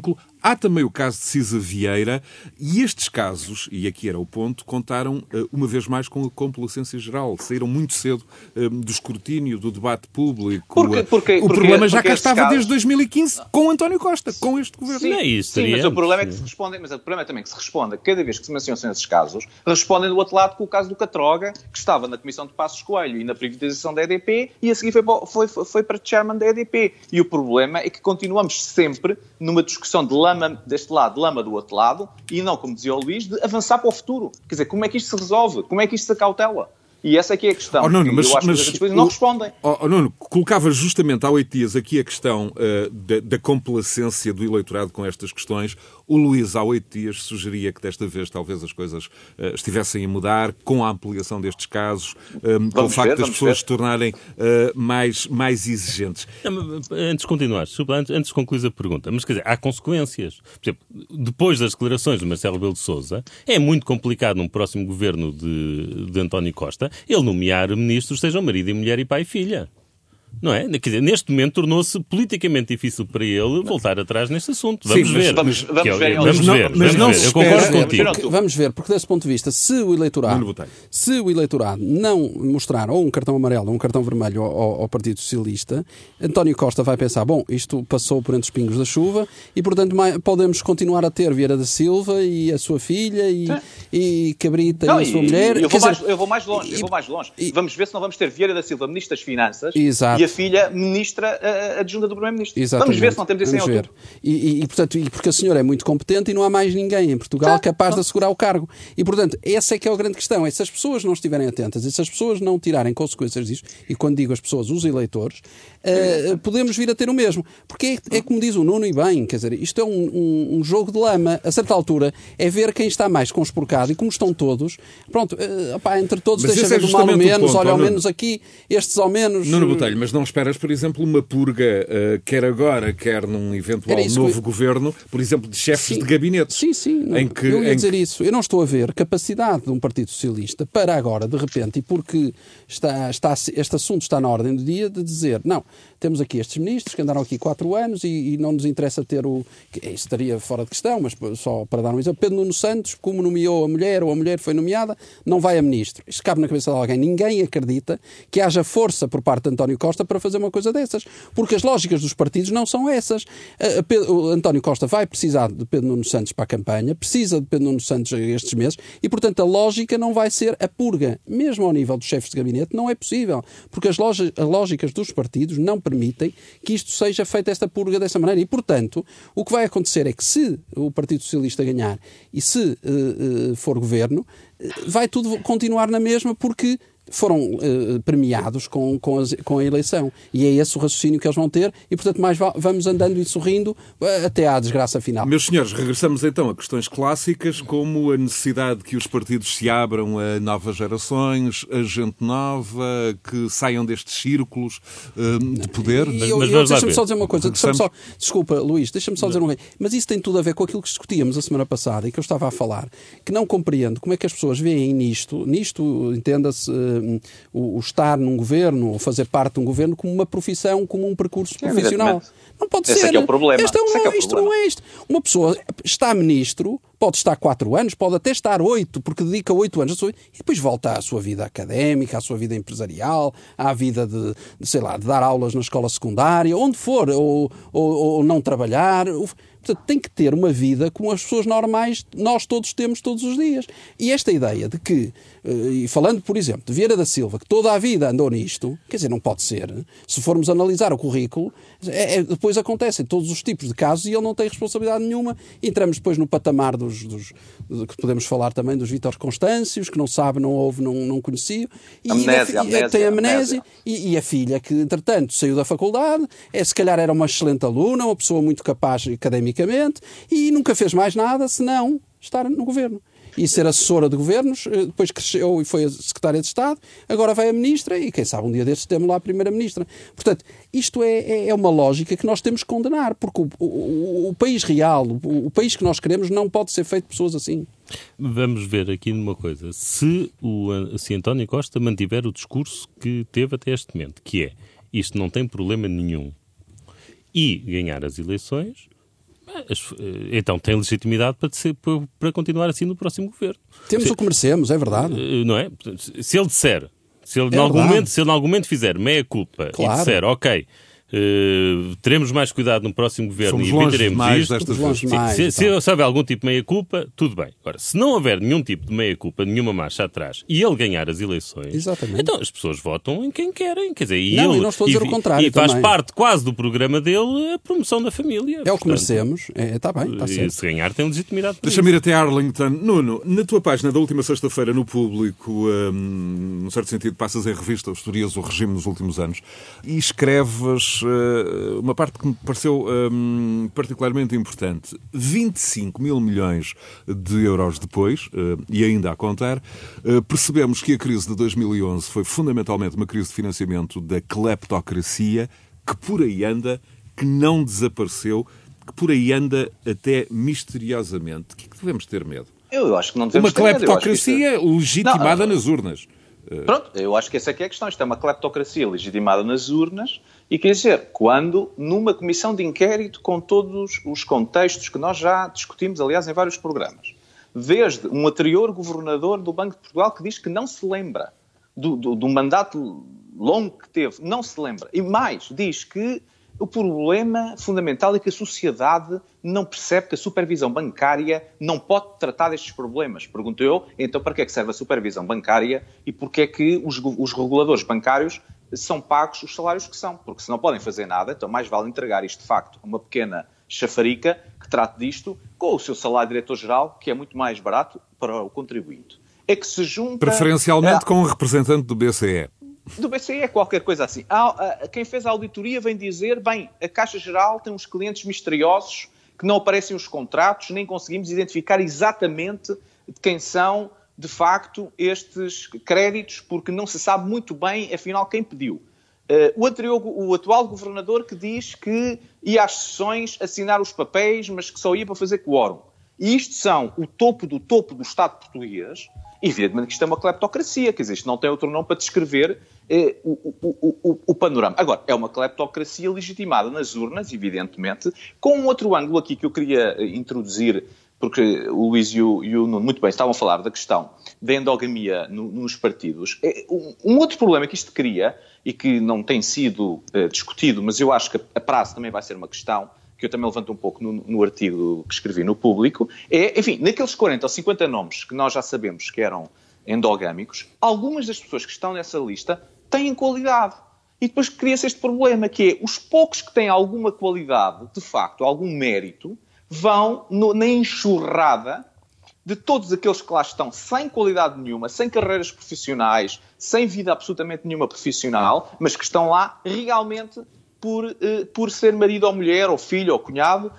Há também o caso de Cisa Vieira, e estes casos, e aqui era o ponto, contaram uma vez mais com a complacência geral. Saíram muito cedo do escrutínio, do debate público. Porque, porque, o porque, problema porque já cá estava casos... desde dois mil e quinze com António Costa, com este governo. Sim, não é isso, sim, mas antes, o problema é que sim. se responde, mas o problema é também que se responda, cada vez que se mencionam esses casos, respondem do outro lado com o caso do Catroga, que estava na Comissão de Passos Coelho e na privatização da E D P, e a seguir foi, foi, foi, foi para chairman da E D P. E o problema é que continuamos sempre numa discussão de lama deste lado, lama do outro lado, e não, como dizia o Luís, de avançar para o futuro. Quer dizer, como é que isto se resolve? Como é que isto se acautela? E essa é que é a questão. Oh, Nuno, mas, eu acho mas, que as coisas não o, respondem. Oh, oh, Nuno, colocava justamente há oito dias aqui a questão uh, da, da complacência do eleitorado com estas questões. O Luís, há oito dias, sugeria que desta vez talvez as coisas uh, estivessem a mudar com a ampliação destes casos, um, com o facto ver, das pessoas ver. se tornarem uh, mais, mais exigentes. Não, antes de continuar, antes, antes de concluir a pergunta, mas quer dizer, há consequências. Por exemplo, depois das declarações de Marcelo Rebelo de Sousa, é muito complicado num próximo governo de, de António Costa ele nomear ministros sejam marido e mulher e pai e filha. Não é? Quer dizer, neste momento tornou-se politicamente difícil para ele voltar atrás neste assunto. Vamos Sim, ver. Vamos, vamos que, ver. Vamos não, ver. Mas vamos não ver. se Eu espera, concordo contigo. Porque, vamos ver, porque desse ponto de vista, se o eleitorado, se o eleitorado não mostrar ou um cartão amarelo ou um cartão vermelho ao, ao Partido Socialista, António Costa vai pensar, bom, isto passou por entre os pingos da chuva e, portanto, podemos continuar a ter Vieira da Silva e a sua filha e, e Cabrita não, e a sua e, mulher. Eu vou, dizer, mais, eu vou mais longe. E, eu vou mais longe. E, vamos ver se não vamos ter Vieira da Silva, Ministro das Finanças, exato. e a filha Ministra uh, adjunta do Primeiro-Ministro. Exatamente. Vamos ver se não temos isso vamos em outubro. E, e, e, portanto, e porque a senhora é muito competente e não há mais ninguém em Portugal tá, capaz tá. de assegurar o cargo. E, portanto, essa é que é a grande questão. É se as pessoas não estiverem atentas e se as pessoas não tirarem consequências disso, e quando digo as pessoas, os eleitores, uh, podemos vir a ter o mesmo. Porque é, é como diz o Nuno e bem, quer dizer, isto é um, um, um jogo de lama. A certa altura é ver quem está mais conspurcado e como estão todos. Pronto, uh, opá, entre todos mas deixa ver é do mal ao menos, ponto, olha ao Nuno. menos aqui, estes ao menos... Nuno Botelho, mas não esperas, por exemplo, uma purga, uh, quer agora, quer num eventual novo que... governo, por exemplo, de chefes sim, de gabinete. Sim, sim. Não, em que, eu ia em dizer que... isso. Eu não estou a ver capacidade de um Partido Socialista para agora, de repente, e porque está, está, este assunto está na ordem do dia, de dizer, não, temos aqui estes ministros que andaram aqui quatro anos e, e não nos interessa ter o... Isso estaria fora de questão, mas só para dar um exemplo, Pedro Nuno Santos, como nomeou a mulher ou a mulher foi nomeada, não vai a ministro. Isto cabe na cabeça de alguém. Ninguém acredita que haja força por parte de António Costa para fazer uma coisa dessas. Porque as lógicas dos partidos não são essas. A Pedro, o António Costa vai precisar de Pedro Nuno Santos para a campanha, precisa de Pedro Nuno Santos estes meses e, portanto, a lógica não vai ser a purga. Mesmo ao nível dos chefes de gabinete, não é possível. Porque as, logi- as lógicas dos partidos não permitem que isto seja feita esta purga dessa maneira. E, portanto, o que vai acontecer é que se o Partido Socialista ganhar e se uh, uh, for governo, uh, vai tudo continuar na mesma porque foram uh, premiados com, com, as, com a eleição. E é esse o raciocínio que eles vão ter e, portanto, mais va- vamos andando e sorrindo uh, até à desgraça final. Meus senhores, regressamos então a questões clássicas como a necessidade de que os partidos se abram a novas gerações, a gente nova, que saiam destes círculos uh, de poder. E eu, mas eu, mas deixa-me só dizer uma coisa. Deixa-me só, desculpa, Luís, deixa-me só dizer uma coisa. Mas isso tem tudo a ver com aquilo que discutíamos a semana passada e que eu estava a falar, que não compreendo como é que as pessoas veem nisto, nisto, entenda-se, uh, O, o estar num governo, ou fazer parte de um governo, como uma profissão, como um percurso Sim, profissional. Não pode Esse ser. é que é o problema. Este é um, Esse é que é o isto problema. não é isto. Uma pessoa está ministro, pode estar quatro anos, pode até estar oito, porque dedica oito anos a sua, e depois volta à sua vida académica, à sua vida empresarial, à vida de, de sei lá, de dar aulas na escola secundária, onde for, ou, ou, ou não trabalhar. Portanto, tem que ter uma vida como as pessoas normais, nós todos temos todos os dias. E esta ideia de que, e falando, por exemplo, de Vieira da Silva, que toda a vida andou nisto, quer dizer, não pode ser. Se formos analisar o currículo, é, é, depois acontecem todos os tipos de casos e ele não tem responsabilidade nenhuma. Entramos depois no patamar dos, dos que podemos falar também dos Vítor Constâncios, que não sabe, não ouve, não, não conhecia. E amnésia, a, amnésia, tem amnésia. amnésia. E, e a filha, que entretanto saiu da faculdade, é, se calhar era uma excelente aluna, uma pessoa muito capaz academicamente, e nunca fez mais nada senão estar no governo. E ser assessora de governos, depois cresceu e foi a secretária de Estado, agora vai a ministra e quem sabe um dia destes temos lá a primeira-ministra. Portanto, isto é, é uma lógica que nós temos que condenar, porque o, o, o país real, o, o país que nós queremos não pode ser feito de pessoas assim. Vamos ver aqui numa coisa. Se, o, se António Costa mantiver o discurso que teve até este momento, que é, isto não tem problema nenhum, e ganhar as eleições, Então tem legitimidade para, ser, para continuar assim no próximo governo. Temos se, o que merecemos, é verdade. Não é? Se ele disser, se ele, é em algum momento, se ele em algum momento fizer meia-culpa claro. e disser, ok, Uh, teremos mais cuidado no próximo governo Somos e longe evitaremos mais isto. destas longe vezes. mais, se, então. se, se houver algum tipo de meia-culpa, tudo bem. Agora, se não houver nenhum tipo de meia-culpa, nenhuma marcha atrás, e ele ganhar as eleições, Exatamente. então as pessoas votam em quem querem. Quer dizer, e não, ele, e não estou a dizer e, o contrário e faz também. parte quase do programa dele a promoção da família. É o que Portanto, merecemos. Está é, tá bem, está certo. se ganhar tem legitimidade para Deixa-me ir isso. até Arlington. Nuno, na tua página da última sexta-feira no Público, hum, num certo sentido, passas em revista, historias o regime nos últimos anos e escreves uh, uma parte que me pareceu hum, particularmente importante. vinte e cinco mil milhões de euros depois, uh, e ainda a contar, uh, percebemos que a crise de dois mil e onze foi fundamentalmente uma crise de financiamento da cleptocracia, que por aí anda, que não desapareceu, que por aí anda até misteriosamente. O que é que devemos ter medo? Eu acho que não devemos Uma ter medo. cleptocracia Eu acho que isto... legitimada não, nas urnas. Pronto, eu acho que essa é que é a questão. Isto é uma cleptocracia legitimada nas urnas e, quer dizer, quando numa comissão de inquérito com todos os contextos que nós já discutimos, aliás, em vários programas, desde um anterior governador do Banco de Portugal que diz que não se lembra do, do, do mandato longo que teve, não se lembra, e mais, diz que o problema fundamental é que a sociedade não percebe que a supervisão bancária não pode tratar destes problemas. Pergunto eu, então para que é que serve a supervisão bancária e porquê é que os, os reguladores bancários são pagos os salários que são? Porque se não podem fazer nada, então mais vale entregar isto de facto a uma pequena chafarica que trate disto com o seu salário de diretor-geral, que é muito mais barato para o contribuinte. É que se junta... Preferencialmente a... com um representante do B C E. Do B C E é qualquer coisa assim. Ah, ah, quem fez a auditoria vem dizer, bem, a Caixa Geral tem uns clientes misteriosos que não aparecem nos contratos, nem conseguimos identificar exatamente de quem são, de facto, estes créditos, porque não se sabe muito bem, afinal, quem pediu. Uh, o, anterior, o atual governador que diz que ia às sessões assinar os papéis, mas que só ia para fazer quórum. E isto são o topo do topo do Estado português. Evidentemente que isto é uma cleptocracia, quer dizer, isto não tem outro nome para descrever eh, o, o, o, o panorama. Agora, é uma cleptocracia legitimada nas urnas, evidentemente, com um outro ângulo aqui que eu queria introduzir, porque o Luís e o, e o Nuno muito bem estavam a falar da questão da endogamia no, nos partidos. É, um, um outro problema que isto cria, e que não tem sido eh, discutido, mas eu acho que a prazo também vai ser uma questão, que eu também levanto um pouco no, no artigo que escrevi no Público, é, enfim, naqueles quarenta ou cinquenta nomes que nós já sabemos que eram endogâmicos, algumas das pessoas que estão nessa lista têm qualidade. E depois cria-se este problema, que é, os poucos que têm alguma qualidade, de facto, algum mérito, vão no, na enxurrada de todos aqueles que lá estão sem qualidade nenhuma, sem carreiras profissionais, sem vida absolutamente nenhuma profissional, mas que estão lá realmente... Por, uh, por ser marido ou mulher, ou filho, ou cunhado, uh,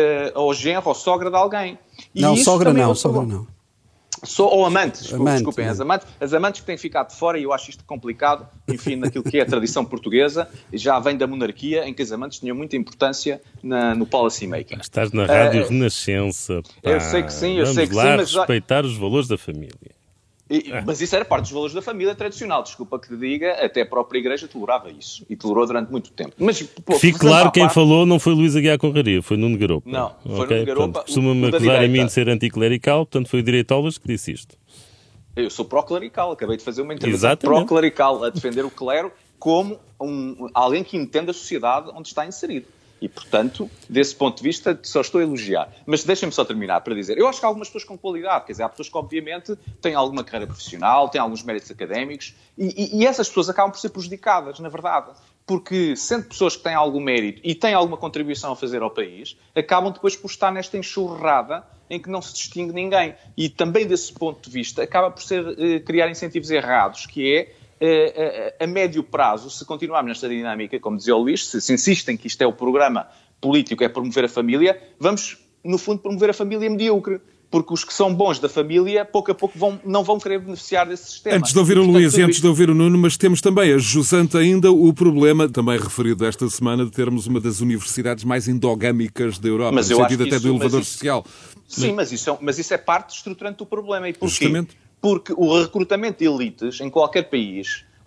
ou genro, ou sogra de alguém. E não, sogra não, é sogra não. So, ou amantes, desculpa, Amante, desculpem, é. as amantes, as amantes que têm ficado de fora, e eu acho isto complicado, enfim, naquilo que é a tradição portuguesa, já vem da monarquia, em que as amantes tinham muita importância na, no policy making. Estás na Rádio uh, Renascença. Pá. Eu sei que sim, eu Vamos sei que lá sim, mas... respeitar os valores da família. E, mas isso era parte dos valores da família tradicional. Desculpa que te diga, até a própria Igreja tolerava isso. E tolerou durante muito tempo. Mas, pô, fique claro, quem parte... falou não foi Luís Aguiar Conraria, foi Nuno Garopa. Não, foi okay? Nuno Garopa. Costuma-me acusar a mim de ser anticlerical, portanto foi o Direitolas que disse isto. Eu sou pró-clerical, acabei de fazer uma intervenção Exatamente. pró-clerical, a defender o clero como um, alguém que entende a sociedade onde está inserido. E, portanto, desse ponto de vista, só estou a elogiar. Mas deixem-me só terminar para dizer, eu acho que há algumas pessoas com qualidade, quer dizer, há pessoas que, obviamente, têm alguma carreira profissional, têm alguns méritos académicos, e, e, e essas pessoas acabam por ser prejudicadas, na verdade. Porque, sendo pessoas que têm algum mérito e têm alguma contribuição a fazer ao país, acabam depois por estar nesta enxurrada em que não se distingue ninguém. E também, desse ponto de vista, acaba por ser, eh, criar incentivos errados, que é, a, a, a médio prazo, se continuarmos nesta dinâmica, como dizia o Luís, se, se insistem que isto é o programa político, é promover a família, vamos, no fundo, promover a família medíocre. Porque os que são bons da família, pouco a pouco, vão, não vão querer beneficiar desse sistema. Antes de ouvir o Luís e antes de ouvir o Nuno, mas temos também a jusante ainda o problema, também referido esta semana, de termos uma das universidades mais endogâmicas da Europa, mas no sentido até isso, do elevador isso, social. Sim, mas isso, é, mas isso é parte estruturante do problema. E porquê? Justamente. Porque o recrutamento de elites em qualquer país,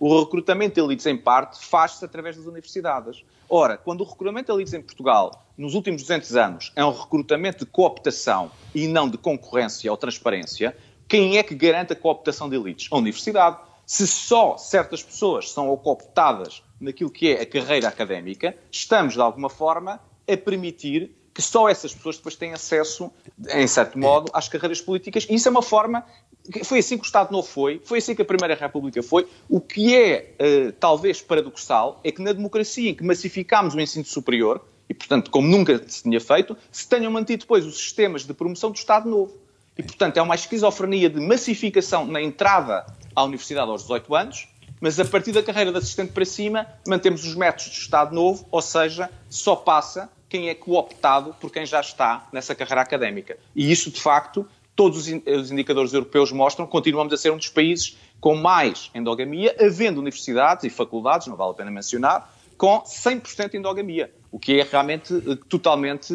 o recrutamento de elites, em parte, faz-se através das universidades. Ora, quando o recrutamento de elites em Portugal, nos últimos duzentos anos, é um recrutamento de cooptação e não de concorrência ou transparência, quem é que garante a cooptação de elites? A universidade. Se só certas pessoas são cooptadas naquilo que é a carreira académica, estamos, de alguma forma, a permitir que só essas pessoas depois têm acesso, em certo modo, às carreiras políticas. E isso é uma forma... Foi assim que o Estado Novo foi, foi assim que a Primeira República foi. O que é, uh, talvez, paradoxal é que na democracia em que massificámos o ensino superior, e, portanto, como nunca se tinha feito, se tenham mantido depois os sistemas de promoção do Estado Novo. E, portanto, é uma esquizofrenia de massificação na entrada à universidade aos dezoito anos, mas a partir da carreira de assistente para cima, mantemos os métodos do Estado Novo, ou seja, só passa quem é cooptado por quem já está nessa carreira académica. E isso, de facto... Todos os indicadores europeus mostram que continuamos a ser um dos países com mais endogamia, havendo universidades e faculdades, não vale a pena mencionar, com cem por cento de endogamia, o que é realmente uh, totalmente uh,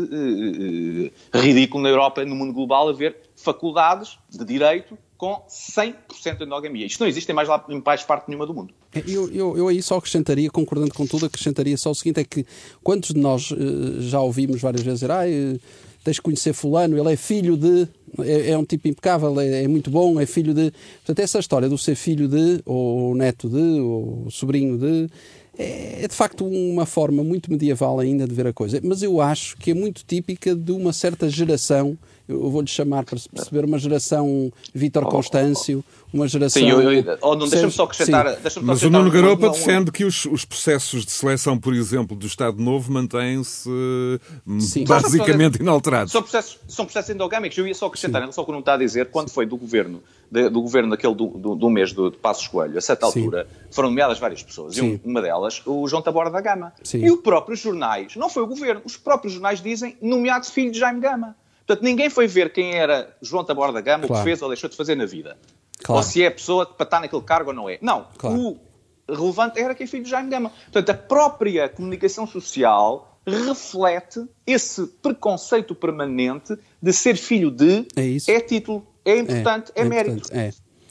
uh, ridículo na Europa e no mundo global haver faculdades de direito com cem por cento de endogamia. Isto não existe em mais, em mais parte nenhuma do mundo. Eu, eu, eu aí só acrescentaria, concordando com tudo, acrescentaria só o seguinte, é que quantos de nós uh, já ouvimos várias vezes dizer, ah, uh, tens de conhecer fulano, ele é filho de... É, é um tipo impecável, é, é muito bom, é filho de... Portanto, essa história do ser filho de, ou neto de, ou sobrinho de... É, é de facto uma forma muito medieval ainda de ver a coisa. Mas eu acho que é muito típica de uma certa geração, eu vou-lhe chamar para se perceber, uma geração Vítor Constâncio, uma geração... Sim, eu, eu, oh, não, deixa-me só acrescentar... Deixa Mas o Nuno Garopa defende que os, os processos de seleção, por exemplo, do Estado Novo mantêm-se Sim. basicamente inalterados. São processos, são processos endogâmicos. Eu ia só acrescentar, em relação ao que o Nuno está a dizer, quando foi do governo, de, do governo daquele do, do, do mês do, de Passos Coelho, a certa altura, Sim. foram nomeadas várias pessoas. Sim. E uma delas, o João Taborda da Gama. Sim. E os próprios jornais, não foi o governo, os próprios jornais dizem nomeado filho de Jaime Gama. Portanto, ninguém foi ver quem era João Taborda da Gama, claro. o que fez ou deixou de fazer na vida. Claro. Ou se é a pessoa para estar naquele cargo ou não é. Não. Claro. O relevante era que é filho de Jaime Gama. Portanto, a própria comunicação social reflete esse preconceito permanente de ser filho de é, é título, é importante, é, é, é mérito. É.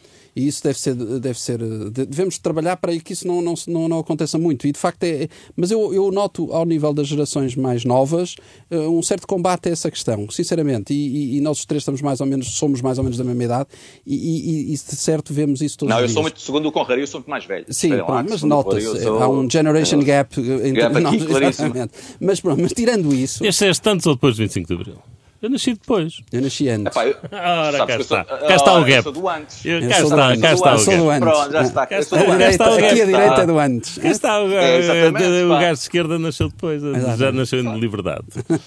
E isso deve ser, deve ser, devemos trabalhar para que isso não, não, não, não aconteça muito. E de facto é, mas eu, eu noto ao nível das gerações mais novas um certo combate a essa questão, sinceramente. E, e, e nós os três estamos mais ou menos, somos mais ou menos da mesma idade e, e, e de certo vemos isso todos não, os eu dias. Sou muito, segundo o Conraria, eu sou muito mais velho. Sim, pronto, lá, mas nota-se, sou... há um generation gap entre gap nós. Aqui, claríssimo. Mas pronto, mas tirando isso... Este és tantos ou depois de vinte e cinco de Abril? Eu nasci depois. Eu nasci antes. Epá, eu... Ora, cá está. Sou... Cá está o gap. Eu sou do antes. Eu, cá, está, cá está, está o gap. Do antes. Pronto, já está. Cá está, cá está o gap. Aqui a direita é do antes. Cá está o gap. É, o gajo de esquerda nasceu depois. Exatamente. Já nasceu em liberdade.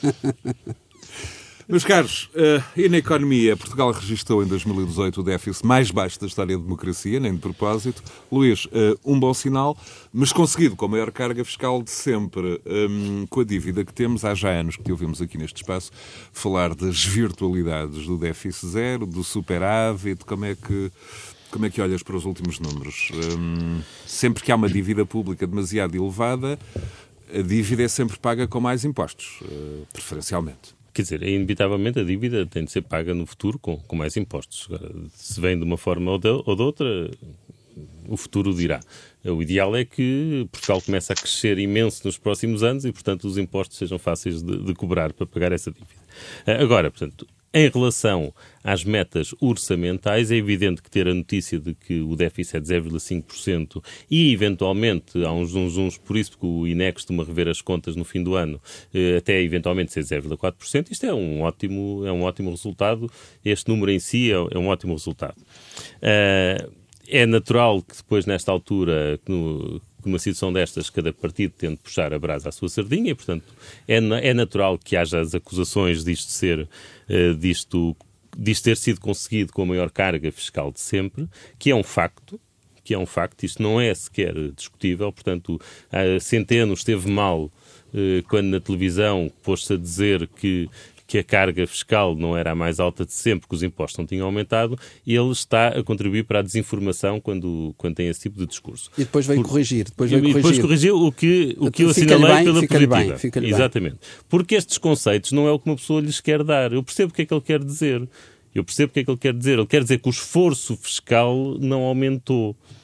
Meus caros, uh, e na economia, Portugal registrou em dois mil e dezoito o déficit mais baixo da história da democracia, nem de propósito. Luís, uh, um bom sinal, mas conseguido com a maior carga fiscal de sempre, um, com a dívida que temos. Há já anos que te ouvimos aqui neste espaço falar das virtualidades do déficit zero, do superávit. Como é que, como é que olhas para os últimos números? Um, sempre que há uma dívida pública demasiado elevada, a dívida é sempre paga com mais impostos, uh, preferencialmente. Quer dizer, inevitavelmente a dívida tem de ser paga no futuro com, com mais impostos. Agora, se vem de uma forma ou de, ou de outra, o futuro dirá. O ideal é que Portugal comece a crescer imenso nos próximos anos e, portanto, os impostos sejam fáceis de, de cobrar para pagar essa dívida. Agora, portanto, em relação às metas orçamentais, é evidente que ter a notícia de que o déficit é de zero vírgula cinco por cento e, eventualmente, há uns uns, uns por isso que o I N E C costuma rever as contas no fim do ano, até eventualmente ser zero vírgula quatro por cento, isto é um ótimo, é um ótimo resultado. Este número em si é, é um ótimo resultado. Uh, é natural que depois, nesta altura, no, numa situação destas, cada partido tende de puxar a brasa à sua sardinha e, portanto, é, é natural que haja as acusações disto ser, uh, disto, disto ter sido conseguido com a maior carga fiscal de sempre, que é um facto, que é um facto, isto não é sequer discutível, portanto, a Centeno esteve mal uh, quando na televisão pôs-se a dizer que que a carga fiscal não era a mais alta de sempre, que os impostos não tinham aumentado, e ele está a contribuir para a desinformação quando, quando tem esse tipo de discurso. E depois veio Por... corrigir. Depois veio e depois corrigir. corrigiu o que, o que eu assinalei bem, pela positiva. Bem, fica-lhe Exatamente. Bem. Porque estes conceitos não é o que uma pessoa lhes quer dar. Eu percebo o que é que ele quer dizer. Eu percebo o que é que ele quer dizer. Ele quer dizer que o esforço fiscal não aumentou.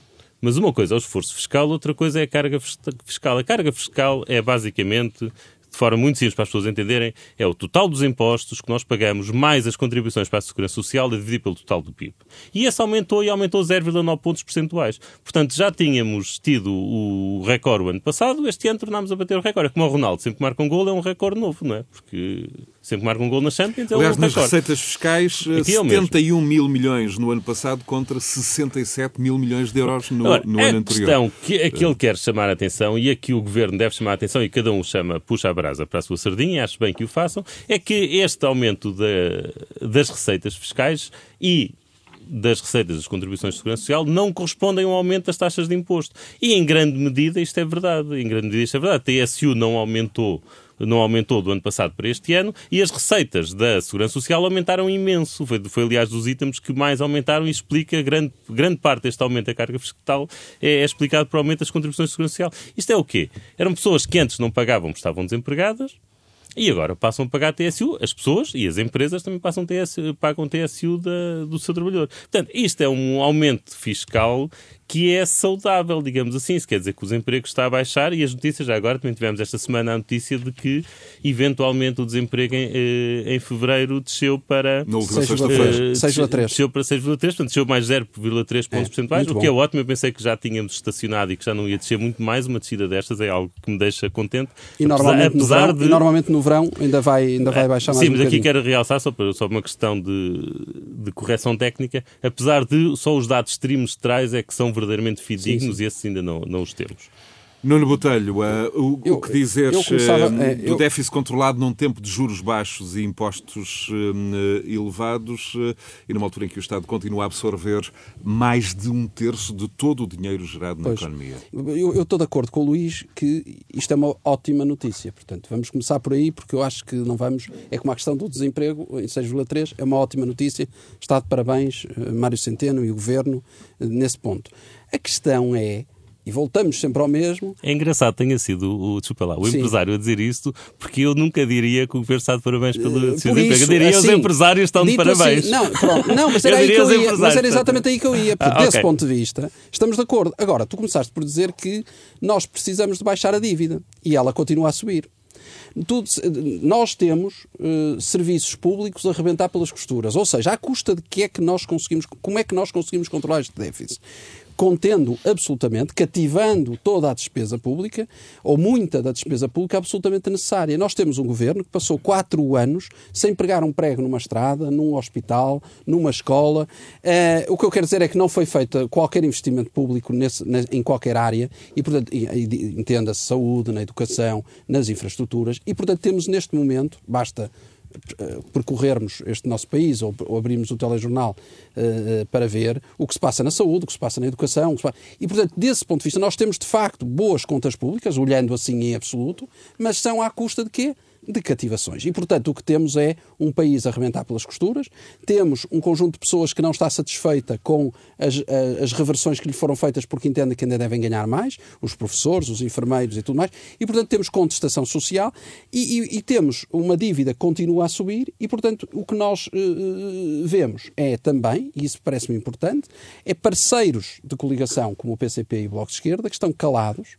Mas uma coisa é o esforço fiscal, outra coisa é a carga fiscal. A carga fiscal é basicamente, de forma muito simples para as pessoas entenderem, é o total dos impostos que nós pagamos mais as contribuições para a Segurança Social a dividir pelo total do P I B. E esse aumentou e aumentou zero vírgula nove pontos percentuais. Portanto, já tínhamos tido o recorde o ano passado, este ano tornámos a bater o recorde. É como o Ronaldo, sempre que marca um gol é um recorde novo, não é? Porque sempre que marca um gol na Champions é um Aliás, recorde. nas receitas fiscais, setenta e um mil milhões no ano passado contra sessenta e sete mil milhões de euros no, Agora, no ano anterior. A questão que, a que ele quer chamar a atenção, e a que o Governo deve chamar a atenção, e cada um chama, puxa a brasa para a sua sardinha, e acho bem que o façam, é que este aumento da, das receitas fiscais e das receitas das contribuições de segurança social não correspondem ao aumento das taxas de imposto. E em grande medida isto é verdade. Em grande medida isto é verdade. A T S U não aumentou não aumentou do ano passado para este ano e as receitas da Segurança Social aumentaram imenso. Foi, foi aliás, dos itens que mais aumentaram e explica grande, grande parte deste aumento da carga fiscal é, é explicado por aumento das contribuições de Segurança Social. Isto é o quê? Eram pessoas que antes não pagavam porque estavam desempregadas e agora passam a pagar T S U. As pessoas e as empresas também passam T S U, pagam T S U da, do seu trabalhador. Portanto, isto é um aumento fiscal que é saudável, digamos assim. Isso quer dizer que o desemprego está a baixar e as notícias, já agora também tivemos esta semana a notícia de que eventualmente o desemprego em, em fevereiro desceu para seis vírgula três. Desceu para seis vírgula três, portanto desceu mais zero vírgula três pontos é, percentuais, o bom. que é ótimo. Eu pensei que já tínhamos estacionado e que já não ia descer muito mais. Uma descida destas é algo que me deixa contente. E normalmente, apesar, apesar no, verão, de... e normalmente no verão ainda vai, ainda vai baixar mais Sim, um mas aqui bocadinho. quero realçar, só para só uma questão de, de correção técnica, apesar de só os dados trimestrais é que são verdadeiramente fidedignos. Sim, sim. E esses ainda não, não os temos. Nuno Botelho, uh, o, eu, o que dizeres começava, uh, é, do eu... déficit controlado num tempo de juros baixos e impostos uh, elevados uh, e numa altura em que o Estado continua a absorver mais de um terço de todo o dinheiro gerado na pois, economia? Eu, eu estou de acordo com o Luís que isto é uma ótima notícia. Portanto, vamos começar por aí porque eu acho que não vamos... É como a questão do desemprego em seis vírgula três, é uma ótima notícia. Está de parabéns, uh, Mário Centeno e o Governo uh, nesse ponto. A questão é... E voltamos sempre ao mesmo. É engraçado tenha sido o, desculpa lá, o Sim. empresário a dizer isto, porque eu nunca diria que o governo está de parabéns pelo uh, desemprego. Eu diria que assim, os empresários estão de parabéns. Assim, não, pronto, não, mas era, aí que eu ia, mas era exatamente aí que eu ia. Porque, ah, desse okay. ponto de vista, estamos de acordo. Agora, tu começaste por dizer que nós precisamos de baixar a dívida. E ela continua a subir. Tudo, nós temos uh, serviços públicos a arrebentar pelas costuras. Ou seja, à custa de que é que nós conseguimos, como é que nós conseguimos controlar este déficit? Contendo absolutamente, cativando toda a despesa pública, ou muita da despesa pública absolutamente necessária. Nós temos um governo que passou quatro anos sem pregar um prego numa estrada, num hospital, numa escola. Uh, o que eu quero dizer é que não foi feito qualquer investimento público nesse, na, em qualquer área, e, portanto, entenda-se saúde, na educação, nas infraestruturas, e, portanto, temos neste momento, basta percorrermos este nosso país ou, ou abrirmos o telejornal uh, para ver o que se passa na saúde, o que se passa na educação. O que se passa... E, portanto, desse ponto de vista, nós temos, de facto, boas contas públicas, olhando assim em absoluto, mas são à custa de quê? De cativações. E, portanto, o que temos é um país a arrebentar pelas costuras, temos um conjunto de pessoas que não está satisfeita com as, as reversões que lhe foram feitas porque entendem que ainda devem ganhar mais, os professores, os enfermeiros e tudo mais, e, portanto, temos contestação social e, e, e temos uma dívida que continua a subir e, portanto, o que nós uh, vemos é também, e isso parece-me importante, é parceiros de coligação como o P C P e o Bloco de Esquerda que estão calados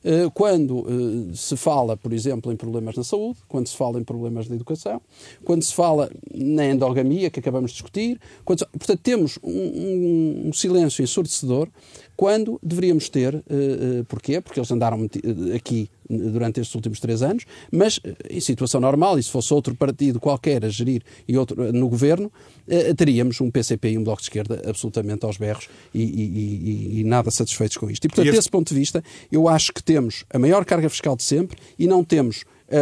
quando uh, se fala, por exemplo, em problemas na saúde, quando se fala em problemas da educação, quando se fala na endogamia, que acabamos de discutir. Quando se... Portanto, temos um, um, um silêncio ensurdecedor quando deveríamos ter... Uh, uh, porquê? Porque eles andaram aqui durante estes últimos três anos, mas em situação normal, e se fosse outro partido qualquer a gerir e outro no governo, eh, teríamos um P C P e um Bloco de Esquerda absolutamente aos berros e, e, e, e nada satisfeitos com isto. E, portanto, e este... desse ponto de vista, eu acho que temos a maior carga fiscal de sempre e não temos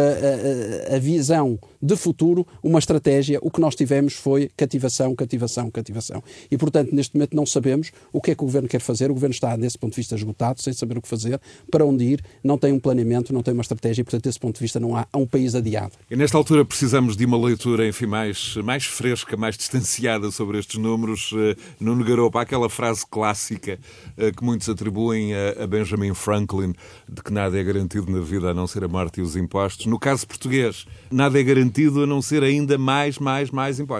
a, a, a visão de futuro, uma estratégia. O que nós tivemos foi cativação, cativação, cativação. E, portanto, neste momento não sabemos o que é que o Governo quer fazer. O Governo está, desse ponto de vista, esgotado, sem saber o que fazer, para onde ir, não tem um planeamento, não tem uma estratégia e, portanto, desse ponto de vista, não há, há um país adiado. E nesta altura precisamos de uma leitura, enfim, mais, mais fresca, mais distanciada sobre estes números. Nuno Garopa, aquela frase clássica que muitos atribuem a Benjamin Franklin, de que nada é garantido na vida a não ser a morte e os impostos. No caso português, nada é garantido a não ser ainda mais, mais, mais impostos.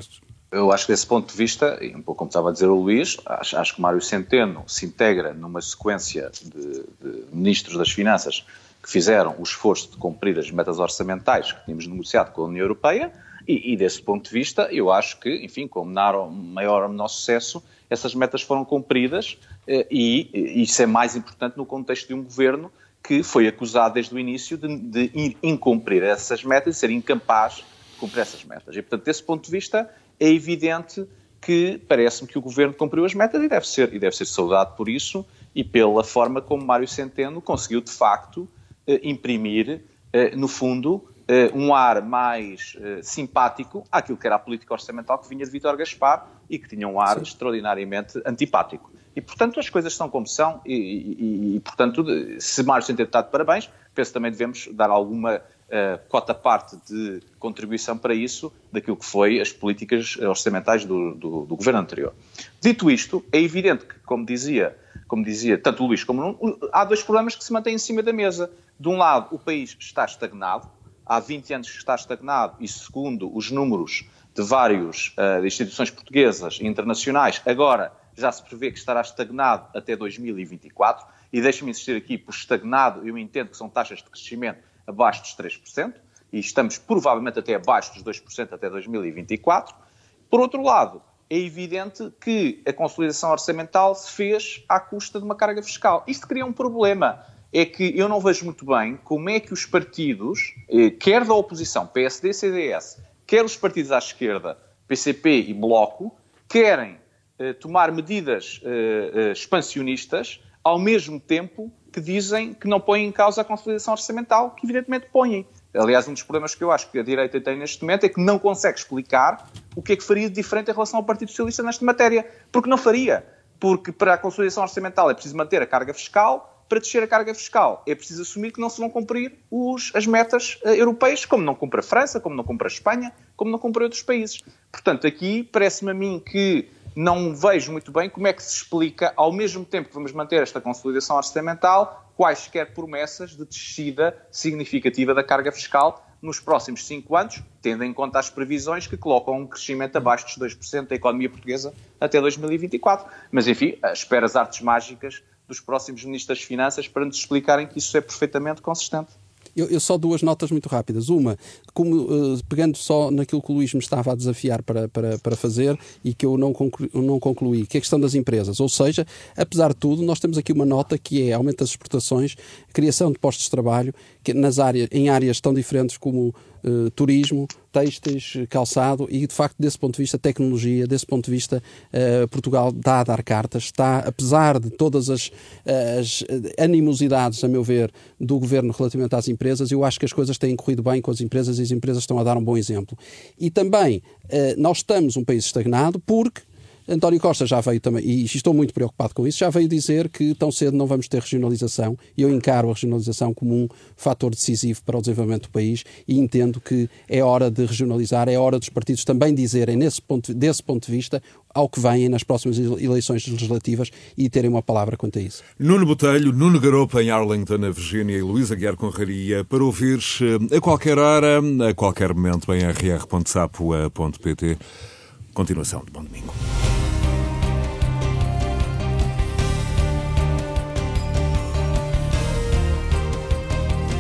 Eu acho que desse ponto de vista, e um pouco como estava a dizer o Luís, acho, acho que Mário Centeno se integra numa sequência de, de ministros das Finanças que fizeram o esforço de cumprir as metas orçamentais que tínhamos negociado com a União Europeia e, e desse ponto de vista, eu acho que, enfim, com menor, maior ou menor sucesso, essas metas foram cumpridas e, e isso é mais importante no contexto de um governo que foi acusado desde o início de, de incumprir essas metas e ser incapaz de cumprir essas metas. E, portanto, desse ponto de vista, é evidente que parece-me que o Governo cumpriu as metas e deve ser, e deve ser saudado por isso e pela forma como Mário Centeno conseguiu, de facto, eh, imprimir, eh, no fundo, eh, um ar mais eh, simpático àquilo que era a política orçamental que vinha de Vítor Gaspar e que tinha um ar Sim. extraordinariamente antipático. E, portanto, as coisas são como são e, e, e portanto, se Mário Centeno está de parabéns, penso que também devemos dar alguma uh, cota parte de contribuição para isso daquilo que foi as políticas orçamentais do, do, do governo anterior. Dito isto, é evidente que, como dizia, como dizia tanto o Luís como o Nuno, há dois problemas que se mantêm em cima da mesa. De um lado, o país está estagnado, há vinte anos que está estagnado e, segundo os números de várias uh, instituições portuguesas e internacionais, agora já se prevê que estará estagnado até dois mil e vinte e quatro, e deixe-me insistir aqui, por estagnado eu entendo que são taxas de crescimento abaixo dos três por cento, e estamos provavelmente até abaixo dos dois por cento até dois mil e vinte e quatro. Por outro lado, é evidente que a consolidação orçamental se fez à custa de uma carga fiscal. Isto cria um problema, é que eu não vejo muito bem como é que os partidos, quer da oposição, P S D, C D S, quer os partidos à esquerda, P C P e Bloco, querem tomar medidas uh, uh, expansionistas ao mesmo tempo que dizem que não põem em causa a consolidação orçamental, que evidentemente põem. Aliás, um dos problemas que eu acho que a direita tem neste momento é que não consegue explicar o que é que faria de diferente em relação ao Partido Socialista nesta matéria. Porque não faria. Porque para a consolidação orçamental é preciso manter a carga fiscal, para descer a carga fiscal é preciso assumir que não se vão cumprir os, as metas uh, europeias, como não cumpre a França, como não cumpre a Espanha, como não cumpre outros países. Portanto, aqui parece-me a mim que não vejo muito bem como é que se explica, ao mesmo tempo que vamos manter esta consolidação orçamental, quaisquer promessas de descida significativa da carga fiscal nos próximos cinco anos, tendo em conta as previsões que colocam um crescimento abaixo dos dois por cento da economia portuguesa até dois mil e vinte e quatro. Mas, enfim, espero as artes mágicas dos próximos ministros das Finanças para nos explicarem que isso é perfeitamente consistente. Eu, eu só duas notas muito rápidas. Uma, como, uh, pegando só naquilo que o Luís me estava a desafiar para, para, para fazer e que eu não, conclu, não concluí, que é a questão das empresas. Ou seja, apesar de tudo, nós temos aqui uma nota que é aumento das exportações, criação de postos de trabalho que nas áreas, em áreas tão diferentes como uh, turismo, têxteis, calçado e, de facto, desse ponto de vista, tecnologia, desse ponto de vista, uh, Portugal dá a dar cartas, está, apesar de todas as, as animosidades, a meu ver, do Governo relativamente às empresas, eu acho que as coisas têm corrido bem com as empresas e as empresas estão a dar um bom exemplo. E também, uh, nós estamos um país estagnado porque António Costa já veio também, e estou muito preocupado com isso, já veio dizer que tão cedo não vamos ter regionalização, e eu encaro a regionalização como um fator decisivo para o desenvolvimento do país e entendo que é hora de regionalizar, é hora dos partidos também dizerem, nesse ponto, desse ponto de vista, ao que vêm nas próximas eleições legislativas e terem uma palavra quanto a isso. Nuno Botelho, Nuno Garopa em Arlington, na Virgínia, e Luís Aguiar Conraria, para ouvires a qualquer hora, a qualquer momento, em r r ponto sapo ponto p t. Continuação de bom domingo.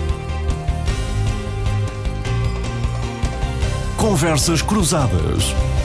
Conversas Cruzadas.